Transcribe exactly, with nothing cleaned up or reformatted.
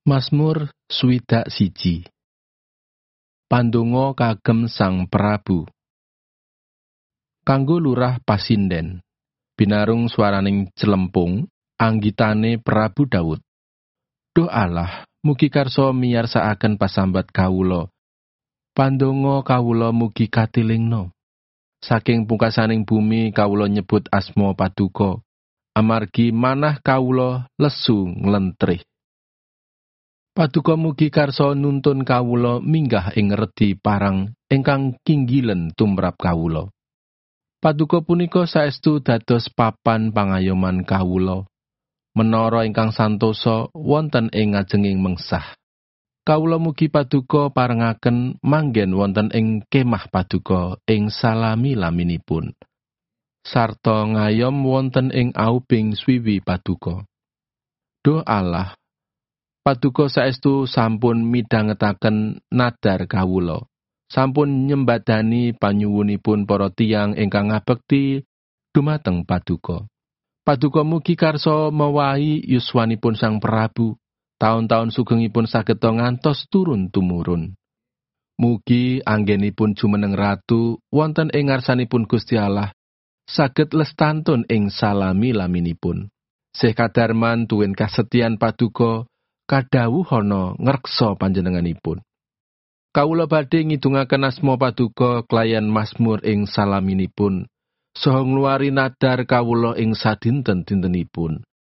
Mazmur swidak siji. Pandonga kagem Sang Prabu. Kanggo lurah pasinden, binarung swaraning celempung, anggitane Prabu Daud. Duh Allah, mugi karsa miyarsakaken pasambat kawula. Pandonga kawula mugi katilingna. Saking pungkasaning bumi kawula nyebut asma Paduka, amargi manah kawula lesu nglentrih. Paduka mugi karsa nuntun kawula minggah ing redi parang ingkang kinggilen tumrap kawula. Paduka punika saestu dados papan pangayoman kawula, menara ingkang santosa wonten ing ngajenging mengsah. Kawula mugi Paduka parengaken manggen wonten ing kemah Paduka ing salami-laminipun, sarta ngayom wonten ing aubing swiwi Paduka. Duh Allah, Paduka saestu sampun midhangetaken nadar kawula, sampun nyembadani panyuwunipun para tiyang ingkang ngabekti dumateng Paduka. Paduka mugi karsa mewahi yuswanipun Sang Prabu, taun-taun sugengipun sageta ngantos turun tumurun. Mugi anggenipun jumeneng ratu wonten ing ngarsanipun Gusti Allah, saged lestantun ing salami-laminipun. Sih kadarman tuwin kasetyan Paduka, kadhawuhana ngreksa panjenenganipun. Kawula badhe ngidungaken asma Paduka klayan mazmur ing salaminipun, saha ngluwari nadar kawula ing sadinten-dintenipun.